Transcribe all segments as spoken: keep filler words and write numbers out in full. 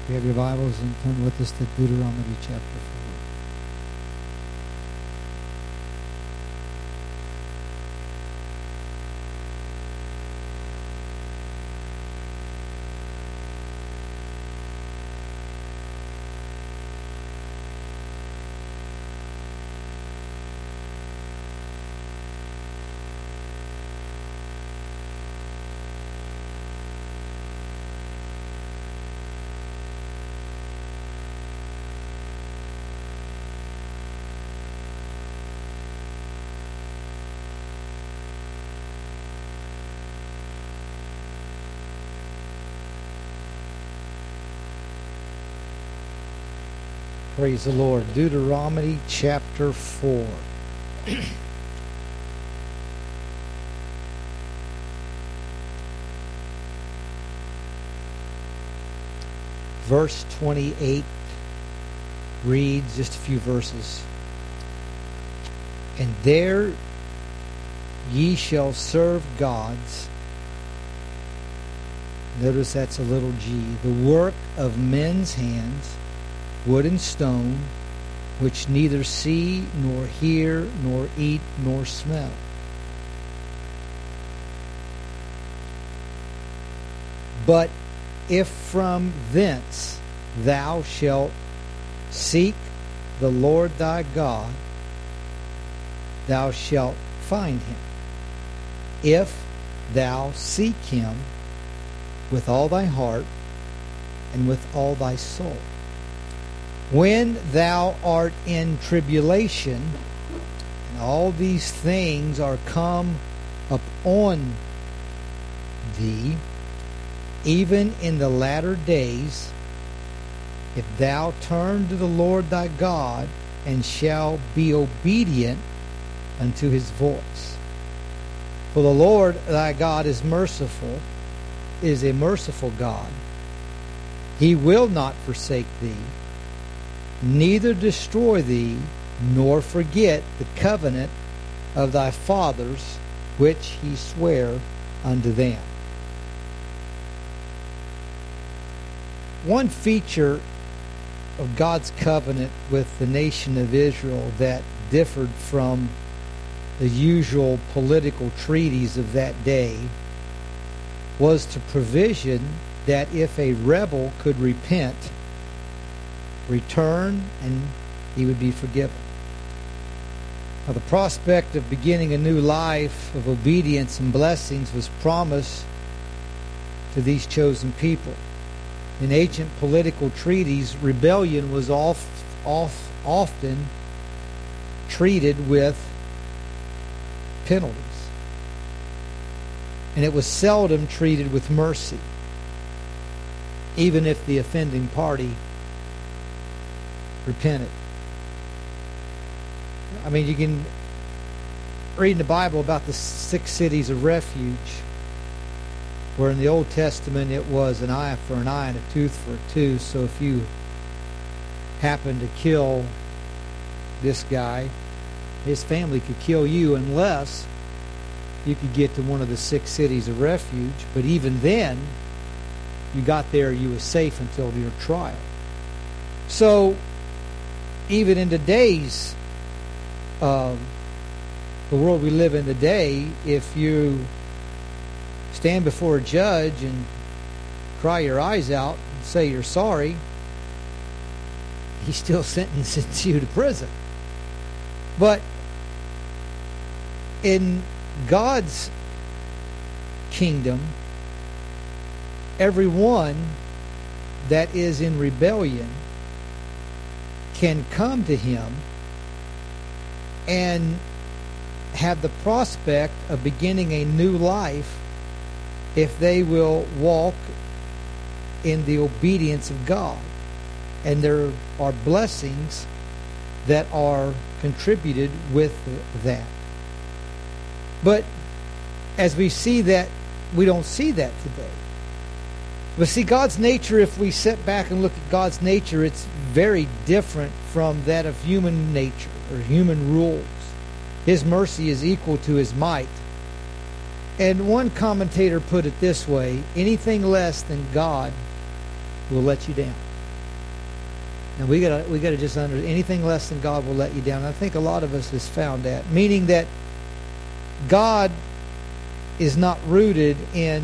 If you have your Bibles, and turn with us to Deuteronomy chapter four. Praise the Lord. Deuteronomy chapter four. Verse twenty-eight reads, just a few verses. And there ye shall serve gods. Notice that's a little g. The work of men's hands, wood and stone, which neither see, nor hear, nor eat, nor smell. But if from thence thou shalt seek the Lord thy God, thou shalt find him, if thou seek him with all thy heart and with all thy soul. When thou art in tribulation, and all these things are come upon thee, even in the latter days, if thou turn to the Lord thy God, and shall be obedient unto his voice. For the Lord thy God is merciful, is a merciful God. He will not forsake thee, neither destroy thee, nor forget the covenant of thy fathers, which he sware unto them. One feature of God's covenant with the nation of Israel that differed from the usual political treaties of that day was the provision that if a rebel could repent, return, and he would be forgiven. Now, the prospect of beginning a new life of obedience and blessings was promised to these chosen people. In ancient political treaties, rebellion was oft, oft, often treated with penalties, and it was seldom treated with mercy, even if the offending party repented. I mean, you can read in the Bible about the six cities of refuge, where in the Old Testament it was an eye for an eye and a tooth for a tooth. So if you happen to kill this guy, his family could kill you unless you could get to one of the six cities of refuge. But even then, you got there, you were safe until your trial. So even in today's, uh, the world we live in today, if you stand before a judge and cry your eyes out and say you're sorry, he still sentences you to prison. But in God's kingdom, everyone that is in rebellion can come to him and have the prospect of beginning a new life if they will walk in the obedience of God. And there are blessings that are contributed with that. But as we see that, we don't see that today. But see, God's nature, if we sit back and look at God's nature, it's very different from that of human nature or human rules. His mercy is equal to his might. And one commentator put it this way: anything less than God will let you down. And we gotta we gotta just under anything less than God will let you down. I think a lot of us has found that, meaning that God is not rooted in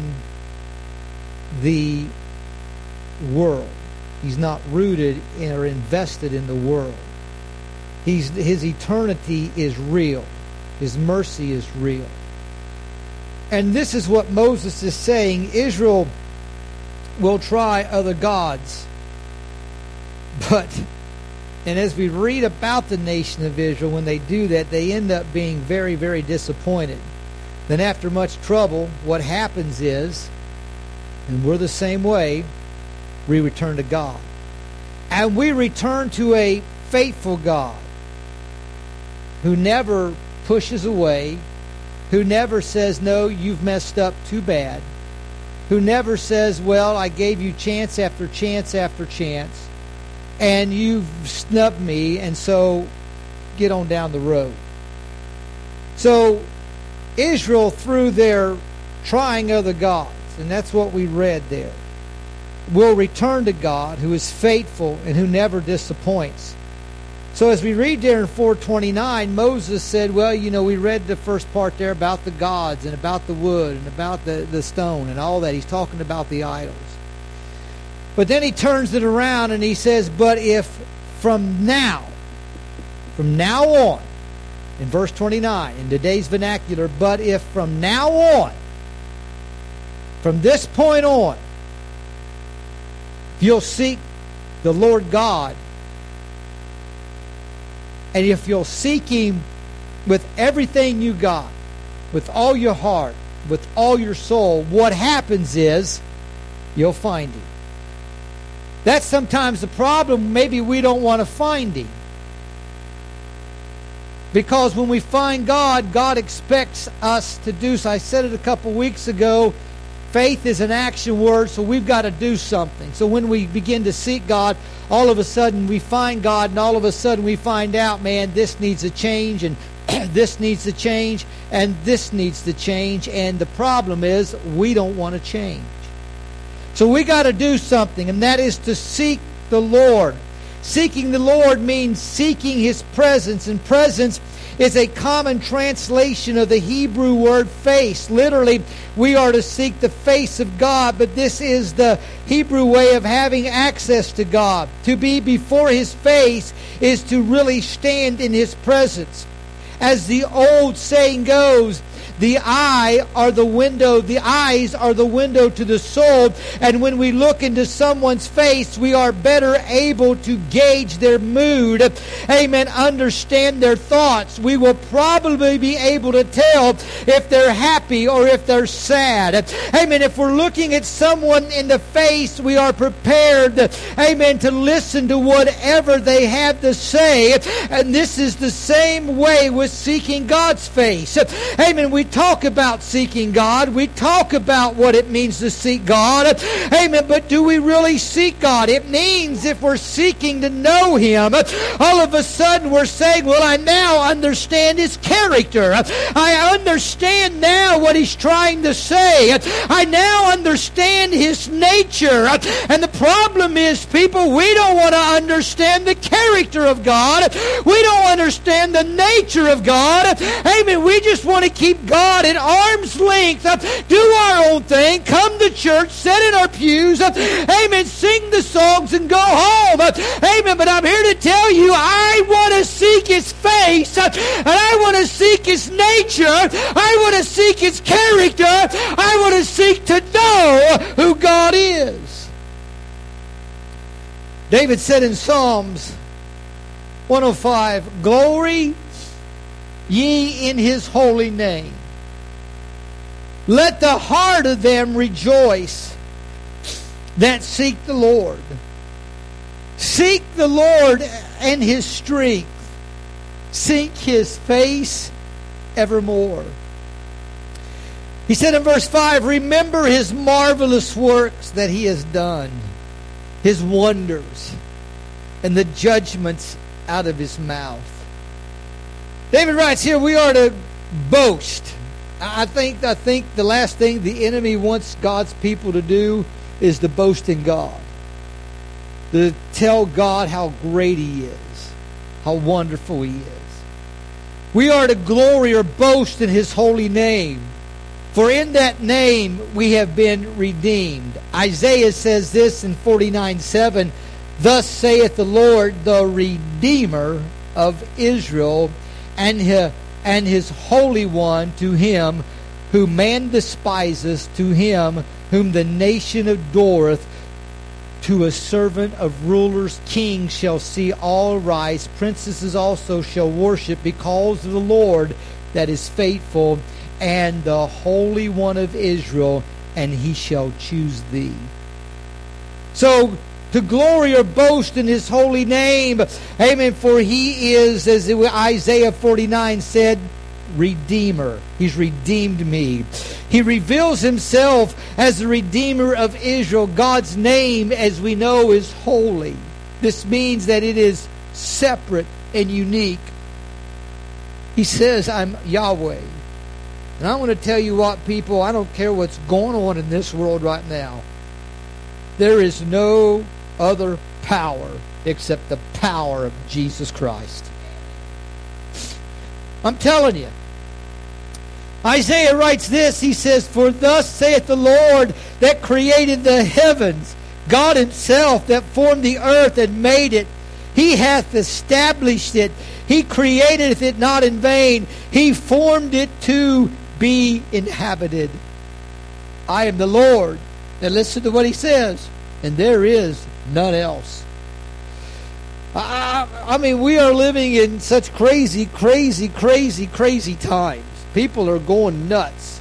the world. He's not rooted in or invested in the world. He's his eternity is real. His mercy is real. And this is what Moses is saying. Israel will try other gods. But, and as we read about the nation of Israel, when they do that, they end up being very, very disappointed. Then after much trouble, what happens is, and we're the same way, we return to God. And we return to a faithful God who never pushes away, who never says, no, you've messed up too bad, who never says, well, I gave you chance after chance after chance, and you've snubbed me, and so get on down the road. So Israel, through their trying other gods, and that's what we read there, will return to God, who is faithful and who never disappoints. So as we read there in four twenty-nine, Moses said, well, you know, we read the first part there about the gods and about the wood and about the, the stone and all that. He's talking about the idols. But then he turns it around and he says, but if from now, from now on, in verse twenty-nine, in today's vernacular, but if from now on, from this point on, if you'll seek the Lord God, and if you'll seek Him with everything you got, with all your heart, with all your soul, what happens is you'll find Him. That's sometimes the problem. Maybe we don't want to find Him. Because when we find God, God expects us to do so. I said it a couple weeks ago. Faith is an action word, so we've got to do something. So when we begin to seek God, all of a sudden we find God, and all of a sudden we find out, man, this needs a change, and this needs to change, and this needs to change. And the problem is we don't want to change. So we got to do something, and that is to seek the Lord. Seeking the Lord means seeking His presence, and presence is a common translation of the Hebrew word face. Literally, we are to seek the face of God, but this is the Hebrew way of having access to God. To be before His face is to really stand in His presence. As the old saying goes, the eye are the window, the eyes are the window to the soul. And when we look into someone's face, we are better able to gauge their mood. Amen. Understand their thoughts. We will probably be able to tell if they're happy or if they're sad. Amen. If we're looking at someone in the face, we are prepared, amen, to listen to whatever they have to say. And this is the same way with seeking God's face. Amen. We talk about seeking God. We talk about what it means to seek God. Amen. But do we really seek God? It means if we're seeking to know Him, all of a sudden we're saying, well, I now understand His character. I understand now what He's trying to say. I now understand His nature. And the problem is, people, we don't want to understand the character of God. We don't understand the nature of God. Amen. We just want to keep God at arm's length, do our own thing, come to church, sit in our pews, amen, sing the songs and go home, amen. But I'm here to tell you, I want to seek His face, and I want to seek His nature, I want to seek His character, I want to seek to know who God is. David said in Psalms one oh five, glory ye in His holy name. Let the heart of them rejoice that seek the Lord. Seek the Lord and His strength. Seek His face evermore. He said in verse five, remember His marvelous works that He has done, His wonders, and the judgments out of His mouth. David writes here, we are to boast. I think I think the last thing the enemy wants God's people to do is to boast in God. to tell God how great He is, how wonderful He is. We are to glory or boast in His holy name, for in that name we have been redeemed. Isaiah says this in forty-nine seven, "Thus saith the Lord, the Redeemer of Israel, and his, and his Holy One, to him whom man despiseth, to him whom the nation adoreth, to a servant of rulers, kings shall see all rise, princesses also shall worship, because of the Lord that is faithful, and the Holy One of Israel, and He shall choose thee." So, to glory or boast in His holy name, amen, for He is, as Isaiah forty-nine said, Redeemer. He's redeemed me. He reveals Himself as the Redeemer of Israel. God's name, as we know, is holy. This means that it is separate and unique. He says, "I'm Yahweh." And I want to tell you what, people, I don't care what's going on in this world right now. There is no other power except the power of Jesus Christ. I'm telling you. Isaiah writes this, he says, "For thus saith the Lord that created the heavens, God Himself that formed the earth and made it. He hath established it. He created it not in vain. He formed it to be inhabited. I am the Lord." Now listen to what He says. "And there is none else." I, I mean, we are living in such crazy, crazy, crazy, crazy times. People are going nuts.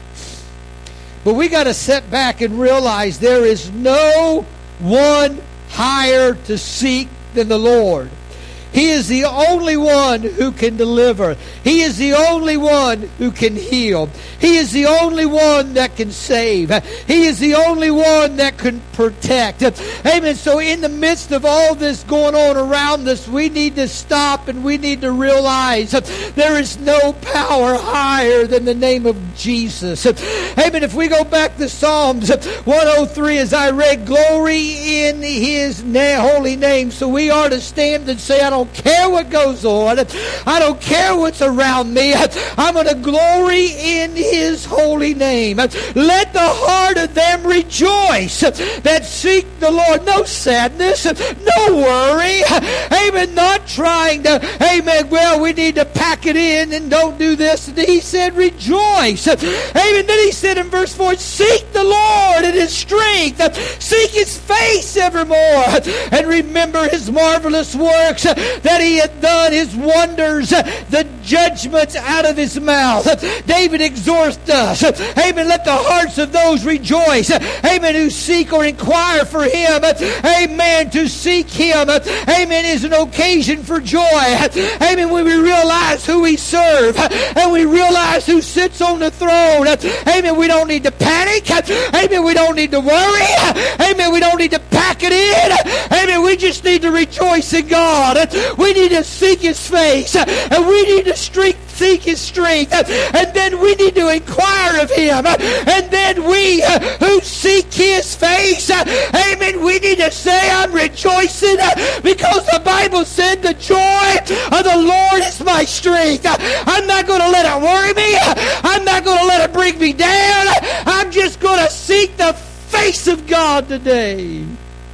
But we got to sit back and realize there is no one higher to seek than the Lord. He is the only one who can deliver. He is the only one who can heal. He is the only one that can save. He is the only one that can protect. Amen. So in the midst of all this going on around us, we need to stop and we need to realize there is no power higher than the name of Jesus. Amen. If we go back to Psalms one oh three, as I read, "Glory in His holy name." So we are to stand and say, "I don't care what goes on. I don't care what's around me. I'm going to glory in His holy name. Let the heart of them rejoice that seek the Lord." No sadness, no worry. Amen. Not trying to, amen, well, we need to pack it in and don't do this. And He said, rejoice. Amen. Then He said in verse four, "Seek the Lord in His strength. Seek His face evermore. And remember His marvelous works that He hath done, His wonders, the judgments out of His mouth." David exhorts us, amen, let the hearts of those rejoice, amen, who seek or inquire for Him. Amen. To seek Him, amen, is an occasion for joy. Amen. When we realize who we serve and we realize who sits on the throne, amen, we don't need to panic. Amen. We don't need to worry. Amen. We don't need to pack it in. Amen. We just need to rejoice in God. We need to seek His face, and we need to seek His strength, and then we need to inquire of Him, and then we who seek His face, amen, we need to say, "I'm rejoicing because the Bible said the joy of the Lord is my strength." I'm not going to let it worry me. I'm not going to let it bring me down. I'm just going to seek the face of God today.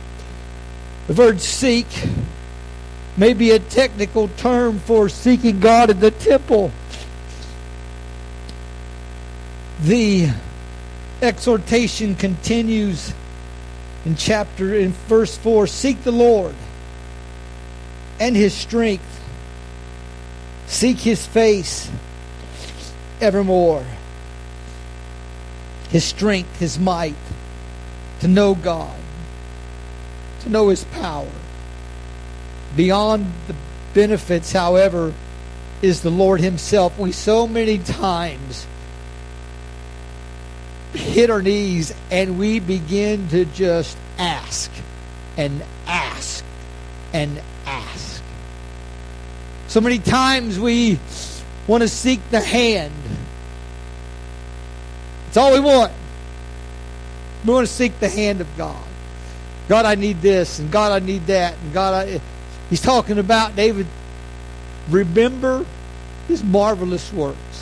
The word "seek" may be a technical term for seeking God in the temple. The exhortation continues in chapter, in verse four, "Seek the Lord and His strength. Seek His face evermore." His strength, His might, to know God, to know His power. Beyond the benefits, however, is the Lord Himself. We so many times hit our knees and we begin to just ask and ask and ask. So many times we want to seek the hand. It's all we want. We want to seek the hand of God. God, I need this, and God, I need that, and God, I... He's talking about, David, remember His marvelous works.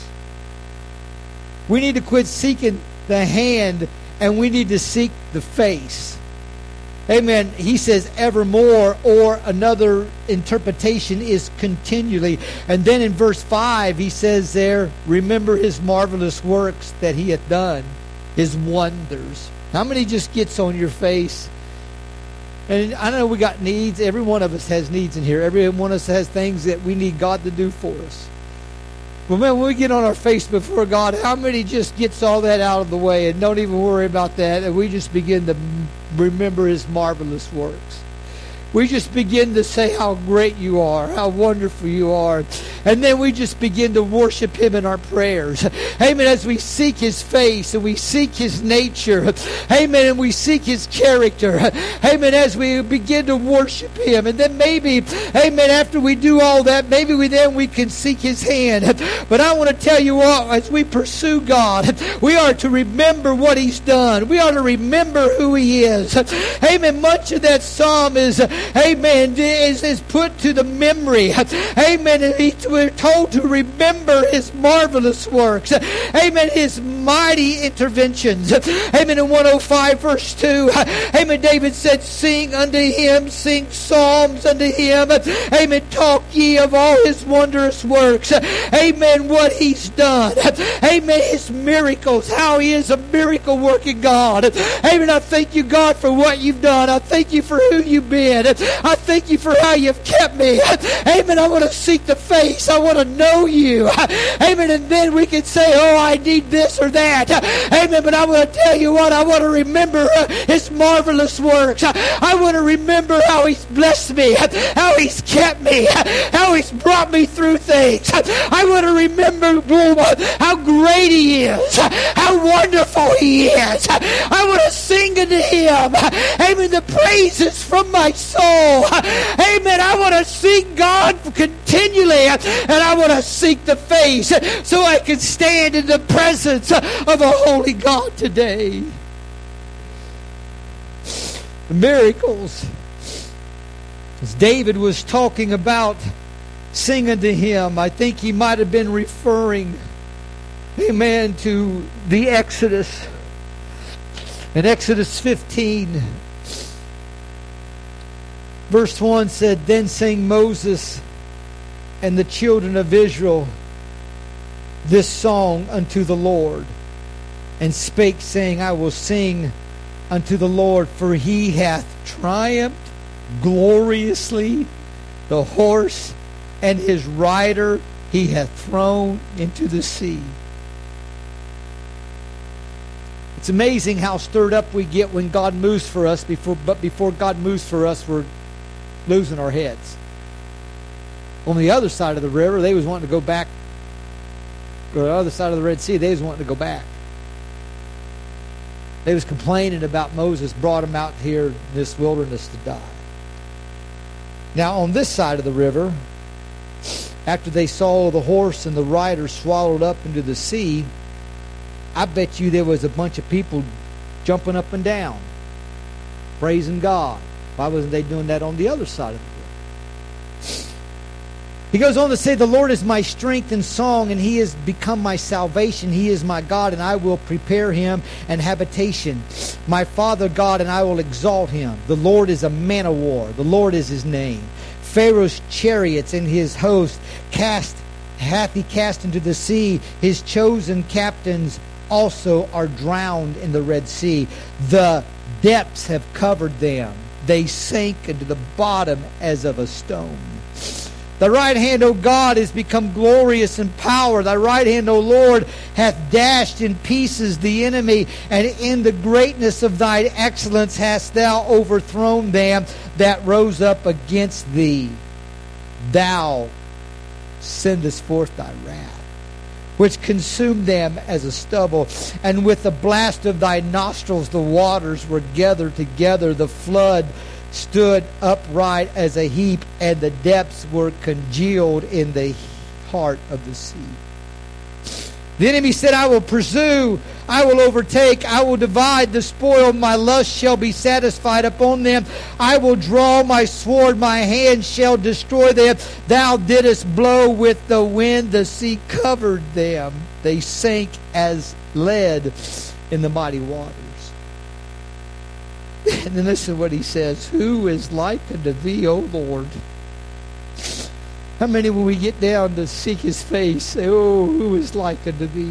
We need to quit seeking the hand, and we need to seek the face. Amen. He says evermore, or another interpretation is continually. And then in verse five, he says there, remember His marvelous works that He hath done, His wonders. How many just gets on your face? And I know we got needs. Every one of us has needs in here. Every one of us has things that we need God to do for us. But man, when we get on our face before God, how many just gets all that out of the way and don't even worry about that, and we just begin to remember His marvelous works? We just begin to say how great You are, how wonderful You are. And then we just begin to worship Him in our prayers. Amen. As we seek His face and we seek His nature. Amen. And we seek His character. Amen. As we begin to worship Him. And then maybe, amen, after we do all that, maybe we then we can seek His hand. But I want to tell you what, as we pursue God, we are to remember what He's done. We are to remember who He is. Amen. Much of that psalm is, amen, is, is put to the memory. Amen. And he, we're told to remember His marvelous works. Amen. His mighty interventions. Amen. In one oh five verse two, amen, David said, sing unto Him, sing psalms unto Him. Amen. Talk ye of all His wondrous works. Amen. What He's done. Amen. His miracles. How He is a miracle working God. Amen. I thank You, God, for what You've done. I thank You for who You've been. I thank You for how You've kept me. Amen. I want to seek the face. I want to know You. Amen. And then we can say, oh, I need this or that. Amen. But I want to tell you what, I want to remember His marvelous works. I want to remember how He's blessed me, how He's kept me, how He's brought me through things. I want to remember how great He is, how wonderful He is. I want to sing unto Him, amen, the praises from my soul. Amen. I want to seek God continually, and I want to seek the face so I can stand in the presence of a holy God today. The miracles, as David was talking about singing to Him, I think he might have been referring, amen, to the Exodus. In Exodus fifteen, verse one said, then sang Moses and the children of Israel this song unto the Lord, and spake, saying, I will sing unto the Lord, for He hath triumphed gloriously. The horse and his rider He hath thrown into the sea. It's amazing how stirred up we get when God moves for us, before, but before God moves for us, we're losing our heads. On the other side of the river, they was wanting to go back. Or the other side of the Red Sea, they was wanting to go back. They was complaining about Moses brought them out here in this wilderness to die. Now, on this side of the river, after they saw the horse and the rider swallowed up into the sea, I bet you there was a bunch of people jumping up and down, praising God. Why wasn't they doing that on the other side of the river? He goes on to say, the Lord is my strength and song, and He has become my salvation. He is my God, and I will prepare Him an habitation. My Father God, and I will exalt Him. The Lord is a man of war. The Lord is His name. Pharaoh's chariots and his host cast hath He cast into the sea. His chosen captains also are drowned in the Red Sea. The depths have covered them. They sank into the bottom as of a stone. Thy right hand, O God, is become glorious in power. Thy right hand, O Lord, hath dashed in pieces the enemy, and in the greatness of Thy excellence hast Thou overthrown them that rose up against Thee. Thou sendest forth Thy wrath, which consumed them as a stubble. And with the blast of Thy nostrils the waters were gathered together. The flood stood upright as a heap, and the depths were congealed in the heart of the sea. The enemy said, I will pursue, I will overtake, I will divide the spoil, my lust shall be satisfied upon them. I will draw my sword, my hand shall destroy them. Thou didst blow with the wind, the sea covered them. They sank as lead in the mighty waters. And then listen to what he says. Who is like unto thee, O Lord? How many, when we get down to seek his face, say, oh, who is like unto thee?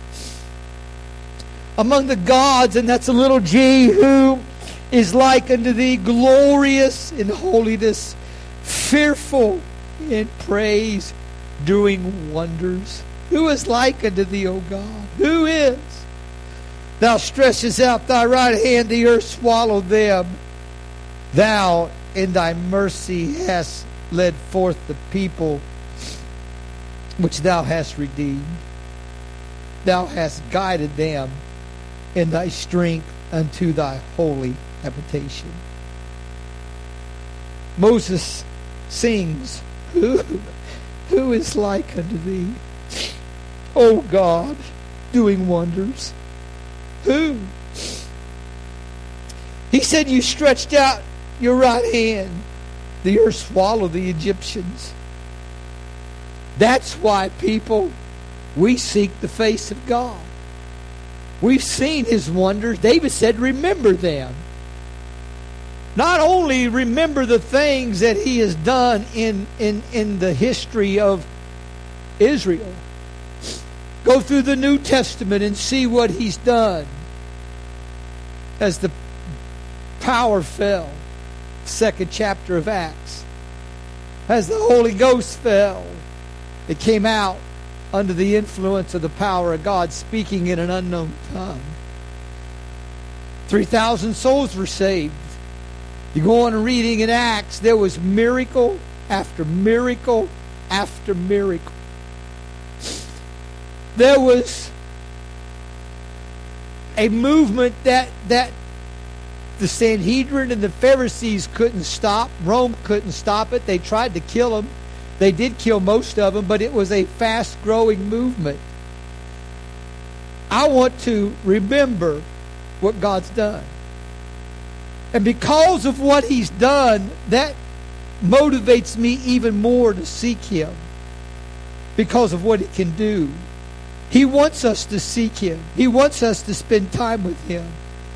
Among the gods, and that's a little g, who is like unto thee, glorious in holiness, fearful in praise, doing wonders. Who is like unto thee, O God? Who is? Thou stretchest out thy right hand, the earth swallowed them. Thou in thy mercy hast led forth the people which thou hast redeemed. Thou hast guided them in thy strength unto thy holy habitation. Moses sings, Who, who is like unto thee, O God, doing wonders? Who? He said, you stretched out your right hand. The earth swallowed the Egyptians. That's why, people, we seek the face of God. We've seen his wonders. David said, remember them. Not only remember the things that he has done in, in, in the history of Israel. Go through the New Testament and see what he's done. As the power fell, second chapter of Acts, as the Holy Ghost fell, it came out under the influence of the power of God, speaking in an unknown tongue. three thousand souls were saved. You go on reading in Acts, there was miracle after miracle after miracle. There was a movement that that the Sanhedrin and the Pharisees couldn't stop. Rome couldn't stop it. They tried to kill them. They did kill most of them, but it was a fast-growing movement. I want to remember what God's done. And because of what he's done, that motivates me even more to seek him. Because of what he can do. He wants us to seek him. He wants us to spend time with him.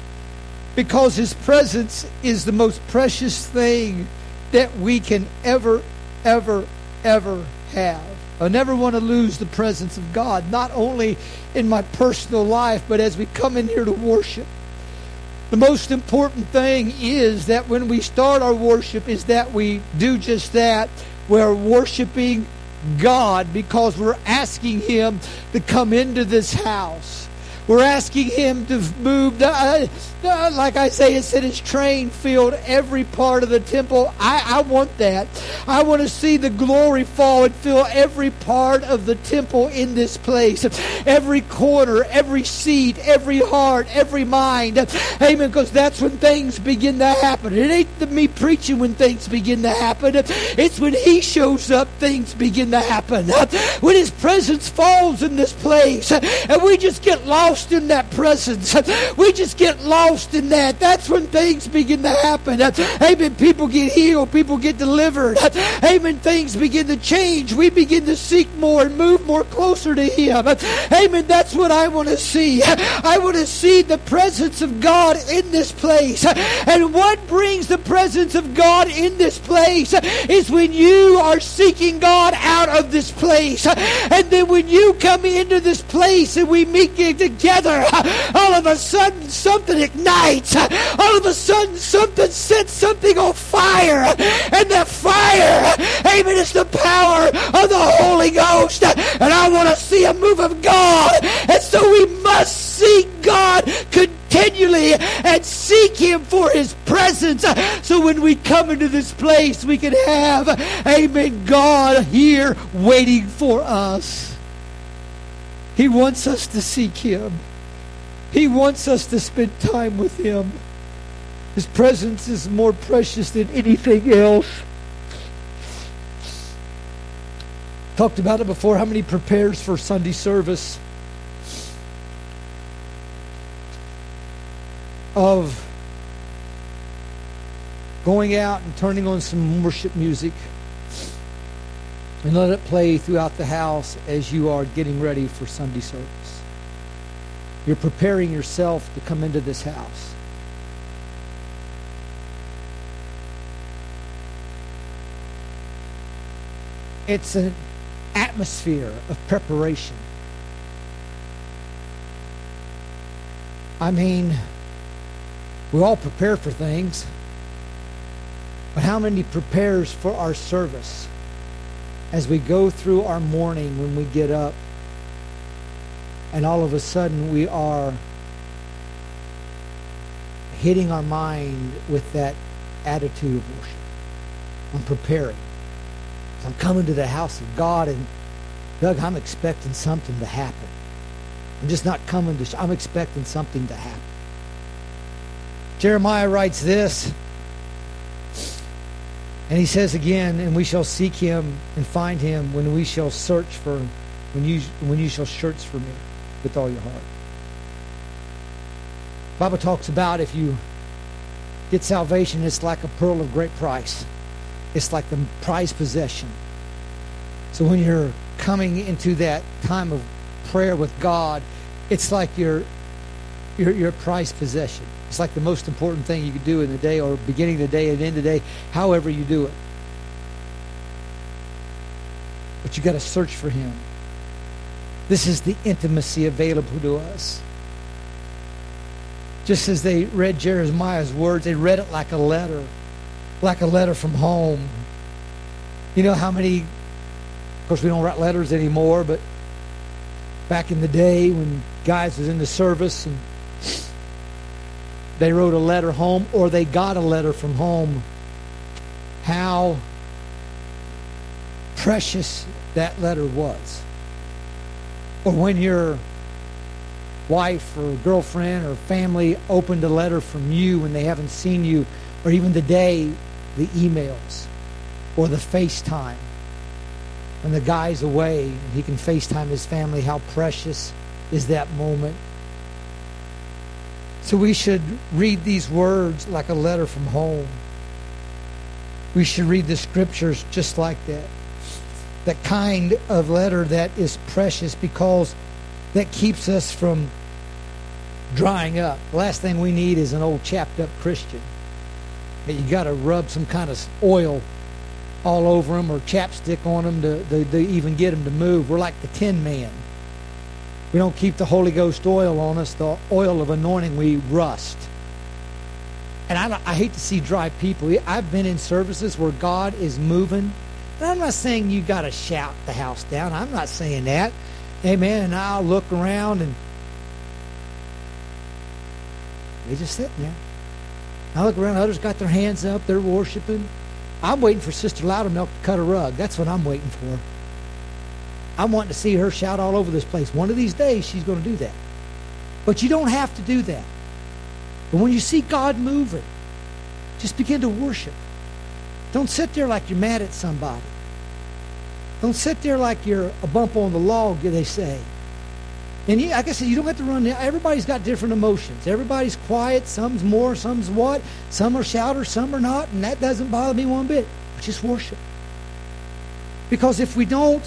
Because his presence is the most precious thing that we can ever, ever, ever have. I never want to lose the presence of God, not only in my personal life, but as we come in here to worship. The most important thing is that when we start our worship is that we do just that. We're worshiping God because we're asking him to come into this house. We're asking him to move, uh, uh, like I say, it said his train filled every part of the temple. I, I want that. I want to see the glory fall and fill every part of the temple in this place. Every corner, every seat, every heart, every mind. Amen, because that's when things begin to happen. It ain't the, me preaching when things begin to happen. It's when he shows up, things begin to happen. When his presence falls in this place, and we just get lost in that presence. We just get lost in that. That's when things begin to happen. Amen. People get healed. People get delivered. Amen. Things begin to change. We begin to seek more and move more closer to him. Amen. That's what I want to see. I want to see the presence of God in this place. And what brings the presence of God in this place is when you are seeking God out of this place. And then when you come into this place and we meet together, Together, all of a sudden something ignites. All of a sudden something sets something on fire. And that fire, amen, is the power of the Holy Ghost. And I want to see a move of God. And so we must seek God continually and seek him for his presence. So when we come into this place, we can have, amen, God here waiting for us. He wants us to seek him. He wants us to spend time with him. His presence is more precious than anything else. Talked about it before. How many prepares for Sunday service? of going out and turning on some worship music and let it play throughout the house as you are getting ready for Sunday service. You're preparing yourself to come into this house. It's an atmosphere of preparation. I mean, we all prepare for things, but how many prepares for our service as we go through our morning when we get up and all of a sudden we are hitting our mind with that attitude of worship? I'm preparing. I'm coming to the house of God, and Doug, I'm expecting something to happen. I'm just not coming to, sh- I'm expecting something to happen. Jeremiah writes this, and he says again, and we shall seek him and find him when we shall search for, when you, when you shall search for me with all your heart. The Bible talks about if you get salvation, it's like a pearl of great price. It's like the prized possession. So when you're coming into that time of prayer with God, it's like your your your prized possession. It's like the most important thing you could do in the day, or beginning of the day and end of the day, however you do it. But you got to search for him. This is the intimacy available to us. Just as they read Jeremiah's words, they read it like a letter. Like a letter from home. You know how many, of course we don't write letters anymore, but back in the day when guys was in the service and they wrote a letter home, or they got a letter from home, how precious that letter was. Or when your wife or girlfriend or family opened a letter from you when they haven't seen you, or even today, the emails or the FaceTime. When the guy's away and he can FaceTime his family, how precious is that moment. So we should read these words like a letter from home. We should read the scriptures just like that. That kind of letter that is precious because that keeps us from drying up. The last thing we need is an old chapped up Christian. You got to rub some kind of oil all over them or chapstick on them to, to, to even get them to move. We're like the Tin Man. We don't keep the Holy Ghost oil on us, the oil of anointing, we rust. And I, I hate to see dry people. I've been in services where God is moving. And I'm not saying you got to shout the house down. I'm not saying that. Amen. And I'll look around and they just sitting there. I look around, others got their hands up, they're worshiping. I'm waiting for Sister Loudermilk to cut a rug. That's what I'm waiting for. I'm wanting to see her shout all over this place. One of these days, she's going to do that. But you don't have to do that. But when you see God moving, just begin to worship. Don't sit there like you're mad at somebody. Don't sit there like you're a bump on the log, they say. And you, like I said, you don't have to run. Everybody's got different emotions. Everybody's quiet. Some's more, some's what. Some are shouters, some are not. And that doesn't bother me one bit. Just worship. Because if we don't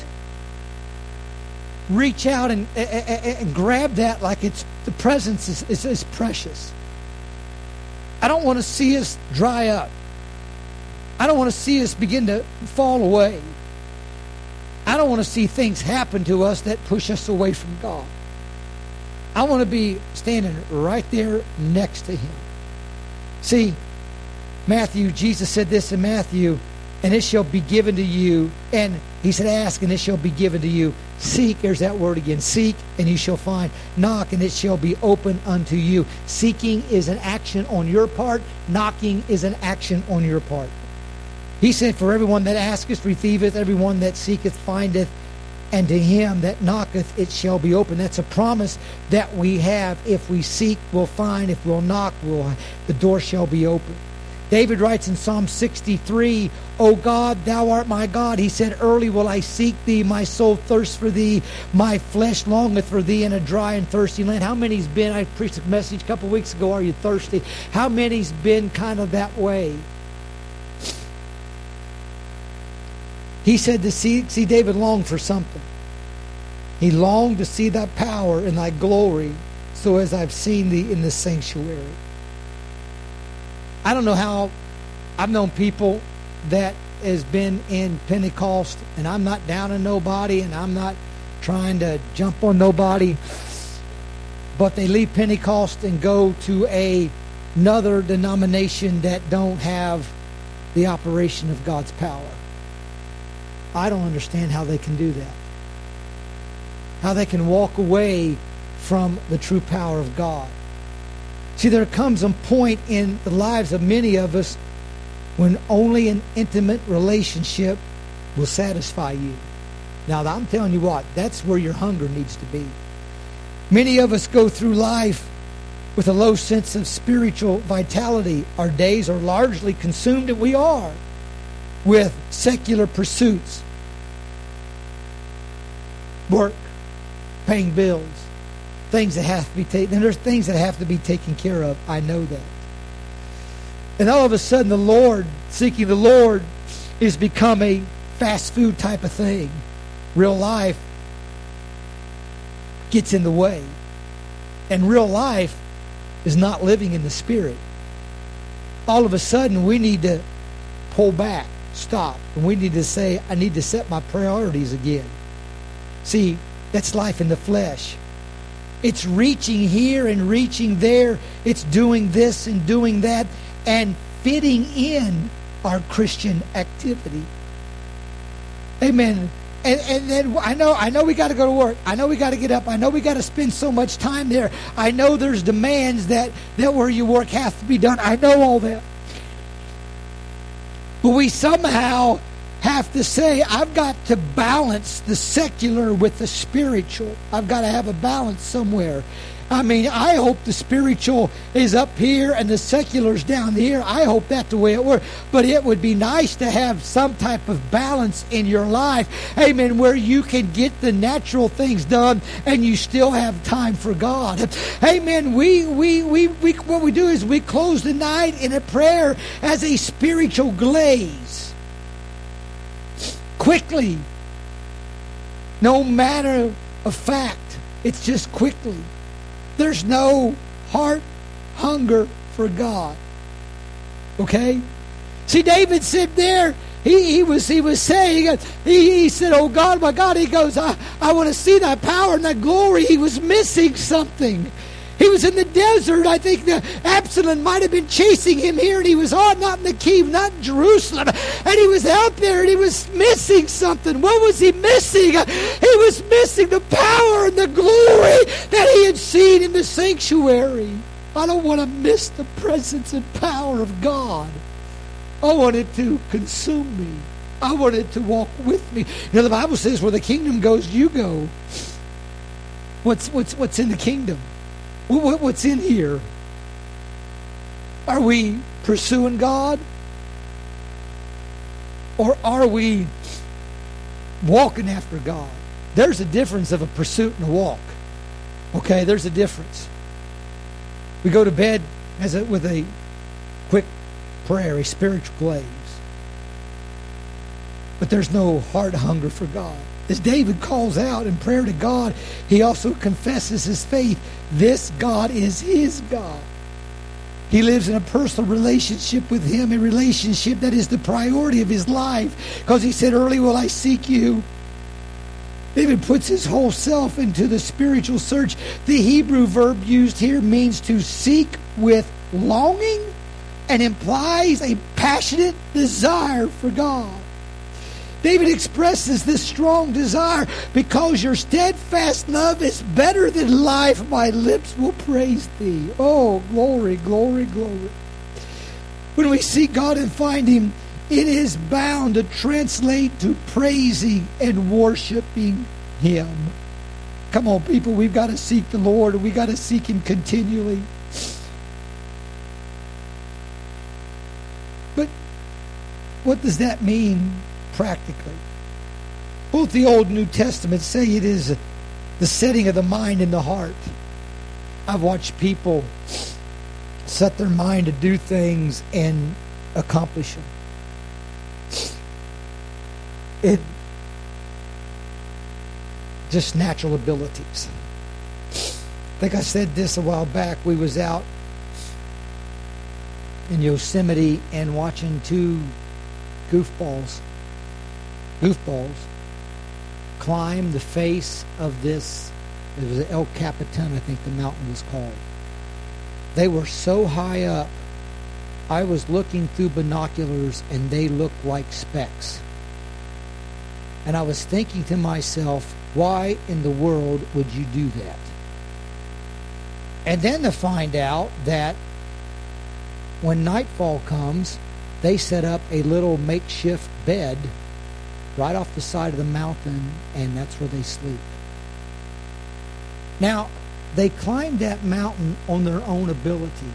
reach out and, and, and grab that like it's the presence is, is, is precious. I don't want to see us dry up. I don't want to see us begin to fall away. I don't want to see things happen to us that push us away from God. I want to be standing right there next to him. See, Matthew, Jesus said this in Matthew, and it shall be given to you. And he said, ask, and it shall be given to you. Seek, there's that word again. Seek, and you shall find. Knock, and it shall be open unto you. Seeking is an action on your part. Knocking is an action on your part. He said, for everyone that asketh, receiveth. Everyone that seeketh, findeth. And to him that knocketh, it shall be open. That's a promise that we have. If we seek, we'll find. If we'll knock, we'll, the door shall be open. David writes in Psalm sixty-three, O God, thou art my God. He said, early will I seek thee. My soul thirsts for thee. My flesh longeth for thee in a dry and thirsty land. How many's been, I preached a message a couple weeks ago, are you thirsty? How many's been kind of that way? He said to see, see David longed for something. He longed to see thy power and thy glory, so as I've seen thee in the sanctuary. I don't know how, I've known people that has been in Pentecost, and I'm not down on nobody, and I'm not trying to jump on nobody, but they leave Pentecost and go to a, another denomination that don't have the operation of God's power. I don't understand how they can do that. How they can walk away from the true power of God. See, there comes a point in the lives of many of us when only an intimate relationship will satisfy you. Now, I'm telling you what, that's where your hunger needs to be. Many of us go through life with a low sense of spiritual vitality. Our days are largely consumed, and we are, with secular pursuits. Work, paying bills, things that have to be taken, and there's things that have to be taken care of. I know that. And all of a sudden, the Lord, seeking the Lord, is become a fast food type of thing. Real life gets in the way. And real life is not living in the Spirit. All of a sudden, we need to pull back, stop, and we need to say, I need to set my priorities again. See, that's life in the flesh. It's reaching here and reaching there. It's doing this and doing that and fitting in our Christian activity. Amen. And, and then I know I know we got to go to work. I know we got to get up. I know we got to spend so much time there. I know there's demands that, that where you work has to be done. I know all that. But we somehow have to say, I've got to balance the secular with the spiritual. I've got to have a balance somewhere. I mean, I hope the spiritual is up here and the secular's down here. I hope that's the way it works. But it would be nice to have some type of balance in your life, amen, where you can get the natural things done and you still have time for God. Amen. We, we, we, we, what we do is we close the night in a prayer as a spiritual glaze. Quickly. No matter of fact. It's just quickly. There's no heart hunger for God. Okay? See, David said there, he, he was he was saying, he, he said, oh God, my God, he goes, I, I want to see thy power and thy glory. He was missing something. He was in the desert. I think the Absalom might have been chasing him here, and he was on, not in the Kiev, not in Jerusalem. And he was out there, and he was missing something. What was he missing? He was missing the power and the glory that he had seen in the sanctuary. I don't want to miss the presence and power of God. I want it to consume me. I want it to walk with me. You know, the Bible says where the kingdom goes, you go. What's, what's, what's in the kingdom? What's in here? Are we pursuing God? Or are we walking after God? There's a difference of a pursuit and a walk. Okay, there's a difference. We go to bed as a, with a quick prayer, a spiritual glaze. But there's no heart hunger for God. As David calls out in prayer to God, he also confesses his faith. This God is his God. He lives in a personal relationship with him, a relationship that is the priority of his life. Because he said, early will I seek you. David puts his whole self into the spiritual search. The Hebrew verb used here means to seek with longing and implies a passionate desire for God. David expresses this strong desire. Because your steadfast love is better than life, my lips will praise thee. Oh, glory, glory, glory. When we seek God and find him, it is bound to translate to praising and worshiping him. Come on, people, we've got to seek the Lord, and we've got to seek him continually. what does that mean practically? Both the Old and New Testament say it is the setting of the mind and the heart. I've watched people set their mind to do things and accomplish them. It just natural abilities. I think I said this a while back. We was out in Yosemite and watching two goofballs, goofballs, climb the face of this. It was El Capitan, I think the mountain was called. They were so high up, I was looking through binoculars and they looked like specks. And I was thinking to myself, why in the world would you do that? And then to find out that when nightfall comes, they set up a little makeshift bed right off the side of the mountain, and that's where they sleep. Now, they climbed that mountain on their own ability.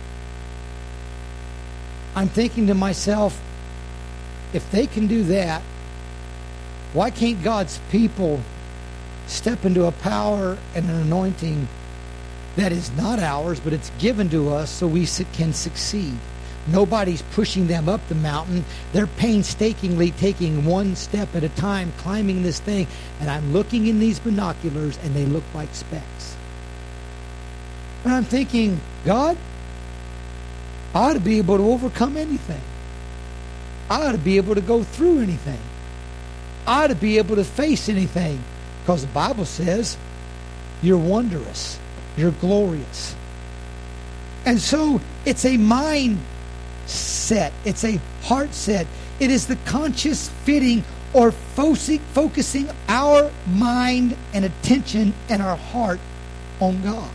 I'm thinking to myself, if they can do that, why can't God's people step into a power and an anointing that is not ours, but it's given to us so we can succeed? Nobody's pushing them up the mountain. They're painstakingly taking one step at a time, climbing this thing. And I'm looking in these binoculars, and they look like specks. And I'm thinking, God, I ought to be able to overcome anything. I ought to be able to go through anything. I ought to be able to face anything. Because the Bible says, you're wondrous. You're glorious. And so it's a mind set. It's a heart set. It is the conscious fitting or focusing our mind and attention and our heart on God.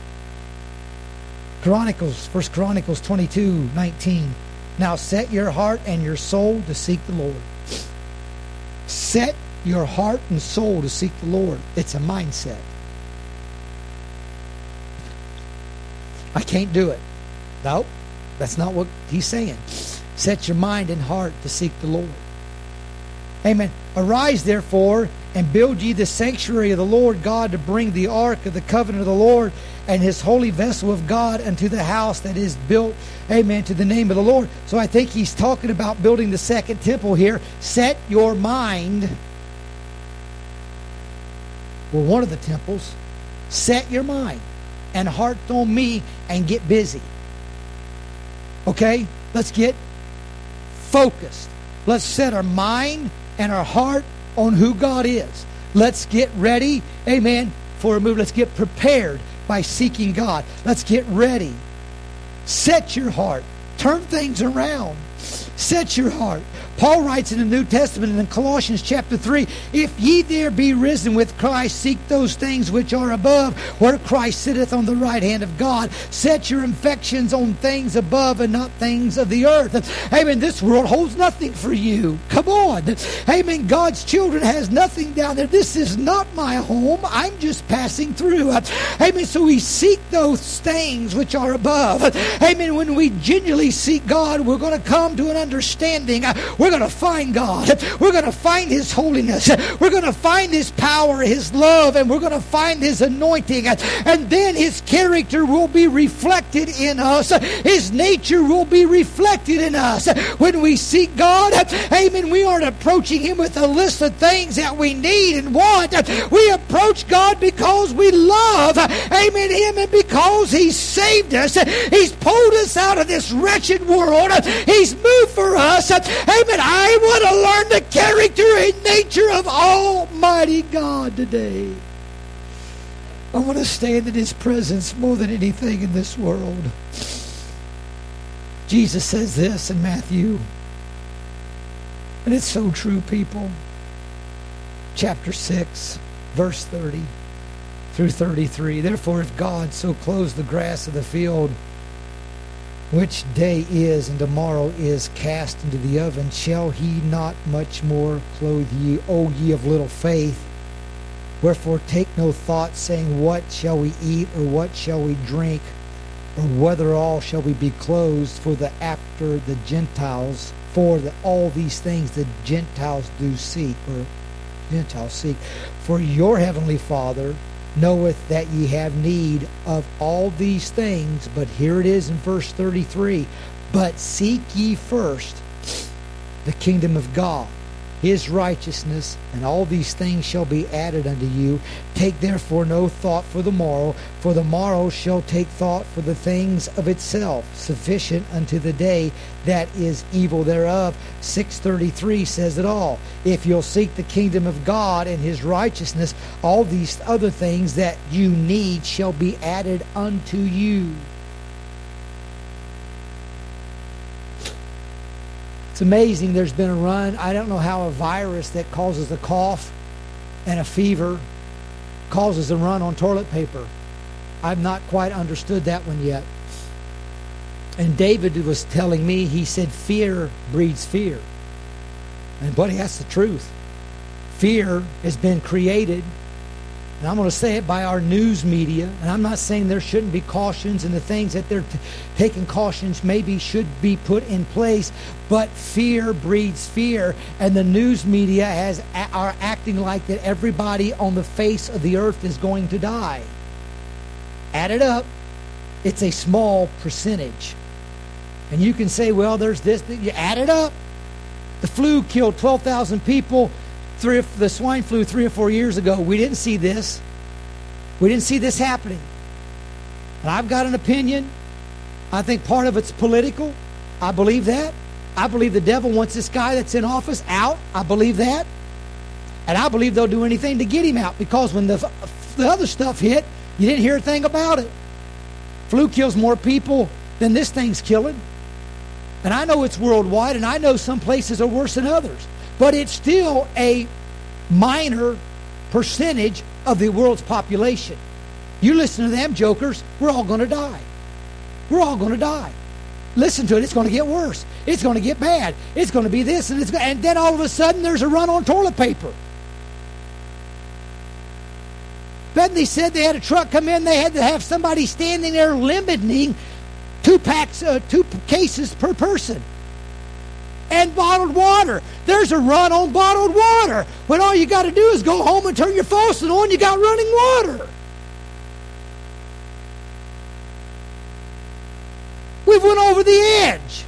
Chronicles, First Chronicles twenty-two nineteen. Now set your heart and your soul to seek the Lord. Set your heart and soul to seek the Lord. It's a mindset. I can't do it. No, that's not what he's saying. Set your mind and heart to seek the Lord. Amen. Arise, therefore, and build ye the sanctuary of the Lord God to bring the ark of the covenant of the Lord and his holy vessel of God unto the house that is built, amen, to the name of the Lord. So I think he's talking about building the second temple here. Set your mind. Well, one of the temples. Set your mind and heart on me and get busy. Okay? Let's get focused. Let's set our mind and our heart on who God is. Let's get ready, amen, for a move. Let's get prepared by seeking God. Let's get ready. Set your heart. Turn things around. Set your heart. Paul writes in the New Testament in Colossians chapter three, if ye there be risen with Christ, seek those things which are above, where Christ sitteth on the right hand of God. Set your affections on things above and not things of the earth. Amen. This world holds nothing for you. Come on. Amen. God's children has nothing down there. This is not my home. I'm just passing through. Amen. So we seek those things which are above. Amen. When we genuinely seek God, we're going to come to an understanding. We're going to find God. We're going to find His holiness. We're going to find His power, His love, and we're going to find His anointing. And then His character will be reflected in us. His nature will be reflected in us. When we seek God, amen, we aren't approaching Him with a list of things that we need and want. We approach God because we love, amen, Him, and because He's saved us. He's pulled us out of this wretched world. He's moved for us. Amen. I want to learn the character and nature of Almighty God today. I want to stand in His presence more than anything in this world. Jesus says this in Matthew, and it's so true, people. Chapter six, verse thirty through thirty-three. Therefore, if God so clothes the grass of the field, which day is and tomorrow is cast into the oven, shall He not much more clothe ye, O ye of little faith? Wherefore take no thought, saying, what shall we eat, or what shall we drink, or whether all shall we be clothed? For the after the Gentiles for the, all these things the Gentiles do seek, or Gentiles seek. For your heavenly Father knoweth that ye have need of all these things. But here it is in verse thirty-three. But seek ye first the kingdom of God, His righteousness, and all these things shall be added unto you. Take therefore no thought for the morrow, for the morrow shall take thought for the things of itself. Sufficient unto the day that is evil thereof. six thirty-three says it all. If you'll seek the kingdom of God and His righteousness, all these other things that you need shall be added unto you. It's amazing. There's been a run. I don't know how a virus that causes a cough and a fever causes a run on toilet paper. I've not quite understood that one yet. And David was telling me, he said, fear breeds fear. And buddy, that's the truth. Fear has been created, and I'm going to say it, by our news media. And I'm not saying there shouldn't be cautions, and the things that they're t- taking cautions maybe should be put in place. But fear breeds fear, and the news media has are acting like that everybody on the face of the earth is going to die. Add it up, it's a small percentage. And you can say, well, there's this. You add it up. The flu killed twelve thousand people. Three, the swine flu three or four years ago. We didn't see this. We didn't see this happening. And I've got an opinion. I think part of it's political. I believe that. I believe the devil wants this guy that's in office out. I believe that. And I believe they'll do anything to get him out, because when the, the other stuff hit, you didn't hear a thing about it. Flu kills more people than this thing's killing. And I know it's worldwide, and I know some places are worse than others. But it's still a minor percentage of the world's population. You listen to them jokers, we're all going to die. We're all going to die. Listen to it, it's going to get worse. It's going to get bad. It's going to be this, and it's going, and then all of a sudden there's a run on toilet paper. Then they said they had a truck come in, they had to have somebody standing there limiting two packs, uh, two cases per person. And bottled water. There's a run on bottled water, when all you got to do is go home and turn your faucet on, you got running water. We've went over the edge.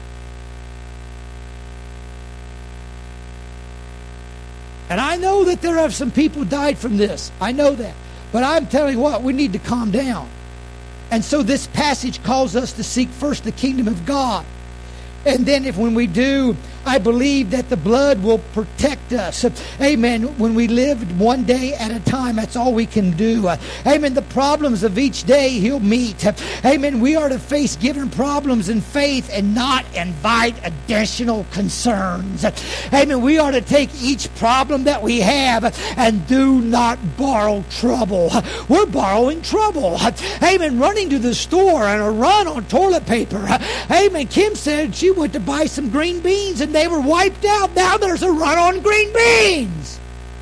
And I know that there have some people died from this. I know that. But I'm telling you what, we need to calm down. And so this passage calls us to seek first the kingdom of God. And then if when we do, I believe that the blood will protect us. Amen. When we live one day at a time, that's all we can do. Amen. The problems of each day He'll meet. Amen. We are to face given problems in faith and not invite additional concerns. Amen. We are to take each problem that we have and do not borrow trouble. We're borrowing trouble. Amen. Running to the store and a run on toilet paper. Amen. Kim said she went to buy some green beans and they were wiped out. Now there's a run on green beans.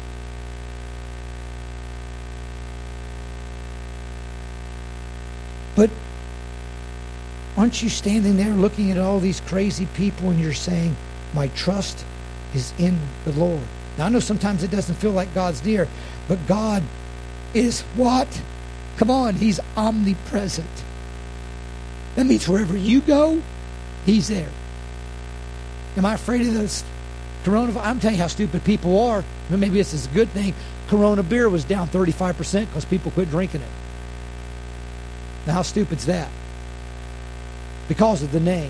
But aren't you standing there looking at all these crazy people and you're saying, my trust is in the Lord? Now I know sometimes it doesn't feel like God's near, but God is what? Come on, He's omnipresent. That means wherever you go, He's there. Am I afraid of this coronavirus? I'm telling you how stupid people are. Maybe this is a good thing. Corona beer was down thirty-five percent because people quit drinking it. Now how stupid's that? Because of the name.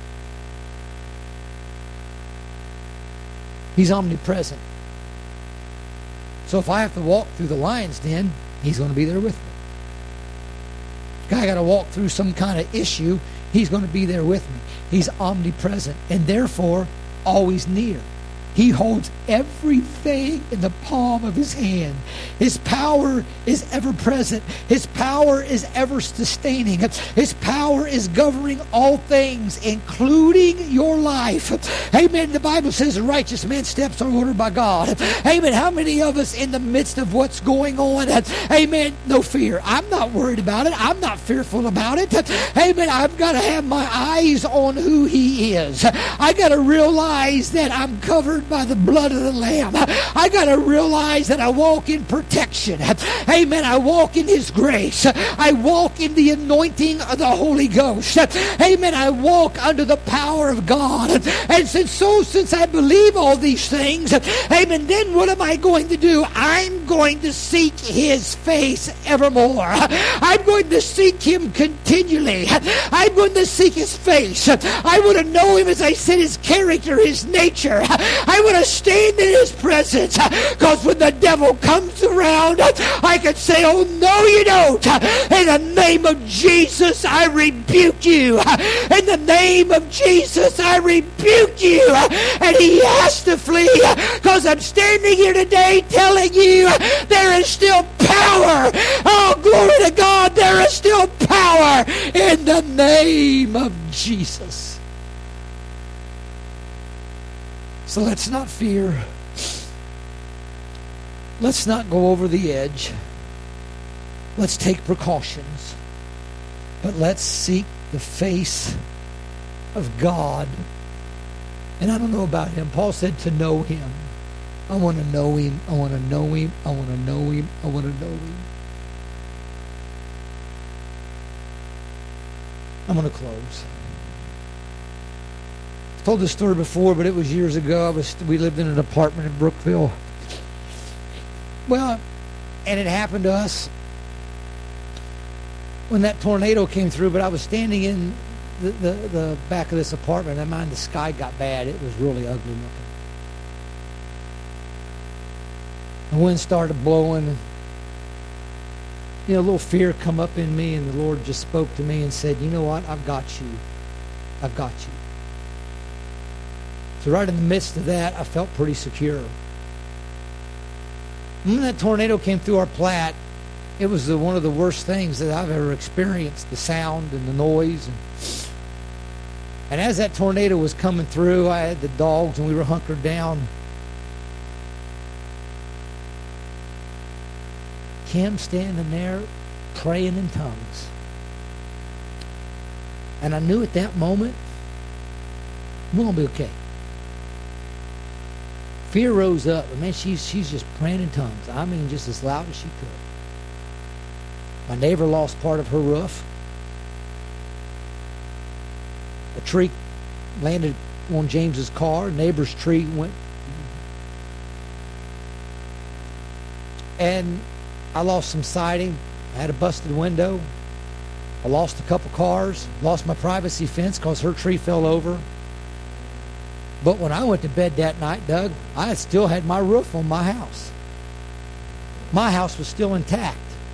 He's omnipresent. So if I have to walk through the lion's den, He's going to be there with me. If I got to walk through some kind of issue, He's going to be there with me. He's omnipresent and therefore always near. He holds everything in the palm of his hand. His power is ever present. His power is ever sustaining. His power is governing all things, including your life. Amen. The Bible says a righteous man's steps are ordered by God. Amen. How many of us in the midst of what's going on, amen, no fear. I'm not worried about it. I'm not fearful about it. Amen. I've got to have my eyes on who he is. I got to realize that I'm covered by the blood of the Lamb. I got to realize that I walk in protection. Amen. I walk in his grace. I walk in the anointing of the Holy Ghost. Amen. I walk under the power of God. And since so, since I believe all these things, amen, then what am I going to do? I'm going to seek his face evermore. I'm going to seek him continually. I'm going to seek his face. I want to know him, as I said, his character, his nature. I want to stand in his presence, because when the devil comes around, I can say, oh, no, you don't. In the name of Jesus, I rebuke you. In the name of Jesus, I rebuke you. And he has to flee, because I'm standing here today telling you there is still power. Oh, glory to God, there is still power in the name of Jesus. So let's not fear. Let's not go over the edge. Let's take precautions. But let's seek the face of God. And I don't know about him. Paul said to know him. I want to know him. I want to know him. I want to know him. I want to know him. I'm going to close. I've told this story before, but it was years ago. I was we lived in an apartment in Brookville. Well, and it happened to us when that tornado came through, but I was standing in the, the, the back of this apartment, and mind, the sky got bad. It was really ugly looking. The wind started blowing, and you know, a little fear come up in me, and the Lord just spoke to me and said, you know what, I've got you. I've got you. So right in the midst of that, I felt pretty secure. When that tornado came through our plat, it was the, one of the worst things that I've ever experienced, the sound and the noise. And, and as that tornado was coming through, I had the dogs, and we were hunkered down. Kim standing there praying in tongues. And I knew at that moment, we're going to be okay. Fear rose up. But man, she's, she's just praying in tongues. I mean, just as loud as she could. My neighbor lost part of her roof. A tree landed on James's car. Neighbor's tree went. And I lost some siding. I had a busted window. I lost a couple cars. Lost my privacy fence because her tree fell over. But when I went to bed that night, Doug, I still had my roof on my house. My house was still intact.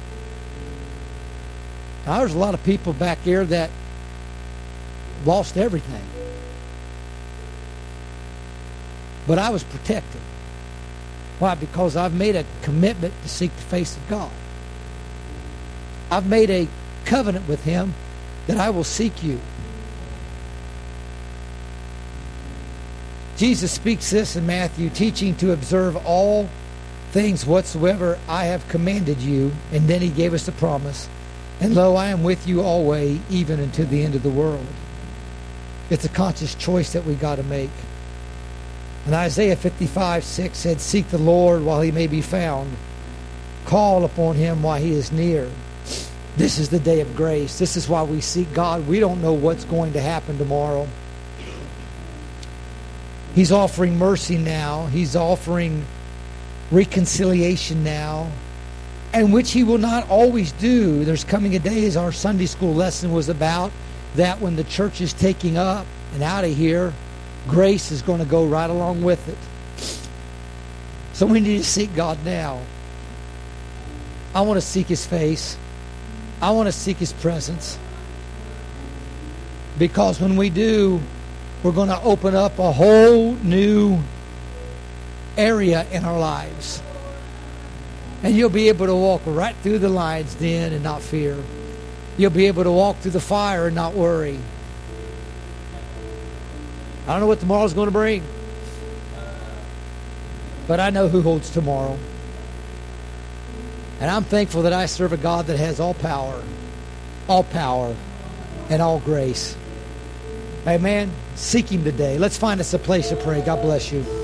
Now, there's a lot of people back here that lost everything. But I was protected. Why? Because I've made a commitment to seek the face of God. I've made a covenant with him that I will seek you. Jesus speaks this in Matthew, teaching to observe all things whatsoever I have commanded you. And then he gave us the promise. And lo, I am with you always, even unto the end of the world. It's a conscious choice that we got to make. And Isaiah fifty-five six said, seek the Lord while he may be found. Call upon him while he is near. This is the day of grace. This is why we seek God. We don't know what's going to happen tomorrow. He's offering mercy now. He's offering reconciliation now, and which he will not always do. There's coming a day, as our Sunday school lesson was about, that when the church is taking up and out of here, grace is going to go right along with it. So we need to seek God now. I want to seek his face. I want to seek his presence. Because when we do, we're going to open up a whole new area in our lives. And you'll be able to walk right through the lion's den and not fear. You'll be able to walk through the fire and not worry. I don't know what tomorrow's going to bring, but I know who holds tomorrow. And I'm thankful that I serve a God that has all power, all power, and all grace. Amen. Seek Him today. Let's find us a place to pray. God bless you.